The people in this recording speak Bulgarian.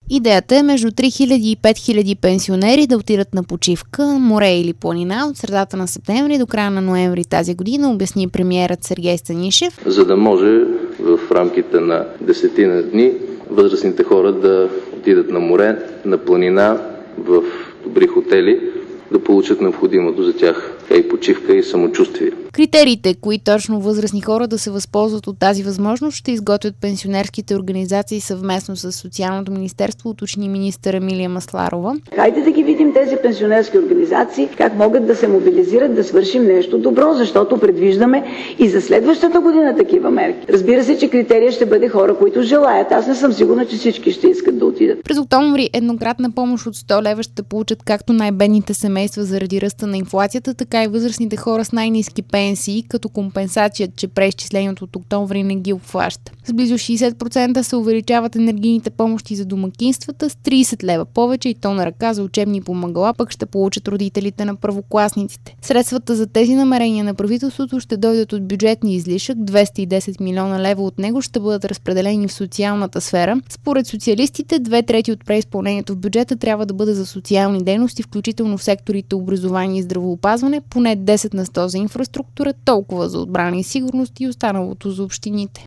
Идеята е между 3000 и 5000 пенсионери да отидат на почивка, море или планина от средата на септември до края на ноември тази година, обясни премиерът Сергей Станишев. За да може в рамките на 10 дни възрастните хора да отидат на море, на планина, в добри хотели, да получат необходимото за тях и почивка, и самочувствие. Критериите, кои точно възрастни хора да се възползват от тази възможност, ще изготвят пенсионерските организации съвместно с Социалното министерство, уточни министър Емилия Масларова. Хайде да ги видим тези пенсионерски организации, как могат да се мобилизират да свършим нещо добро, защото предвиждаме и за следващата година такива мерки. Разбира се, че критерия ще бъде хора, които желаят. Аз не съм сигурна, че всички ще искат да отидат. През октомври еднократна помощ от 100 лева ще получат както най-бедните семейства заради ръста на инфлацията, така и възрастните хора с най-ниски пенсии, като компенсация, че преизчислението от октомври не ги обхваща. С близо 60% се увеличават енергийните помощи за домакинствата, с 30 лева повече и то на ръка за учебни помагала пък ще получат родителите на първокласниците. Средствата за тези намерения на правителството ще дойдат от бюджетни излишък, 210 милиона лева от него ще бъдат разпределени в социалната сфера. Според социалистите, 2/3 от преизпълнението в бюджета трябва да бъде за социални дейности, включително в секторите образование и здравеопазване, поне 10 на 100 за инфраструктура, толкова за отбрана и сигурност и останалото за общините.